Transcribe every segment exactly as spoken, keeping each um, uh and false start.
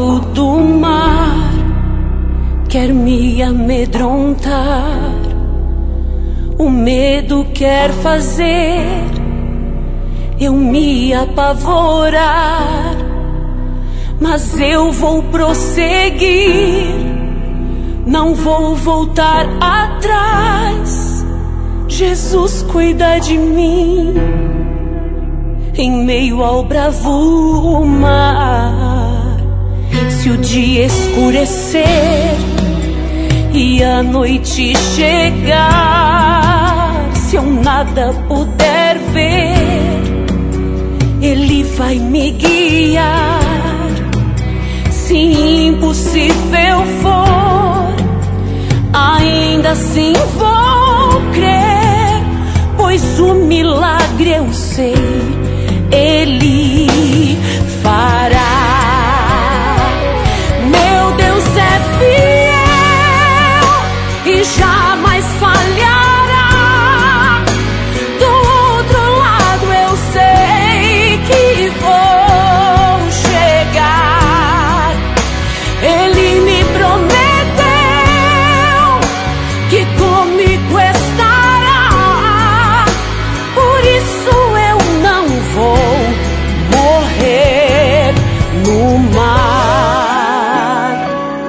barulho do mar quer me amedrontar, o medo quer fazer eu me apavorar, mas eu vou prosseguir, não vou voltar atrás. Jesus cuida de mim em meio ao bravo mar. Se o dia escurecer e a noite chegar, se eu nada puder ver, Ele vai me guiar. Se impossível for, ainda assim vou crer, pois o milagre eu sei, Ele fará. Meu Deus é fiel e jamais falhará. Do outro lado eu sei que vou chegar. Ele me prometeu que comigo estará, por isso eu não vou morrer no mar.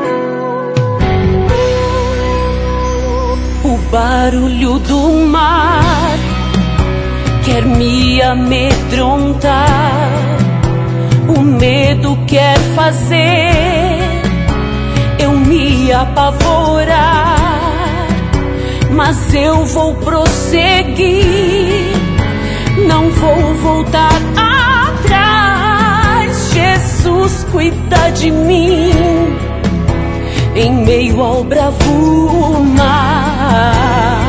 O barulho do mar quer me amedrontar, o medo quer fazer eu me apavorar, mas eu vou prosseguir, não vou voltar atrás. Jesus cuida de mim em meio ao bravo mar.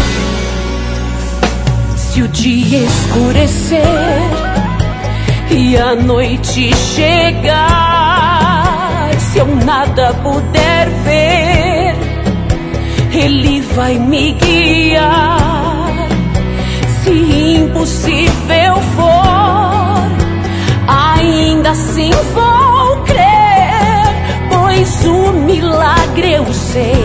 Se o dia escurecer e a noite chegar, se eu nada puder ver, Ele vai me guiar. Se impossível for, ainda assim vou crer, pois o milagre eu sei,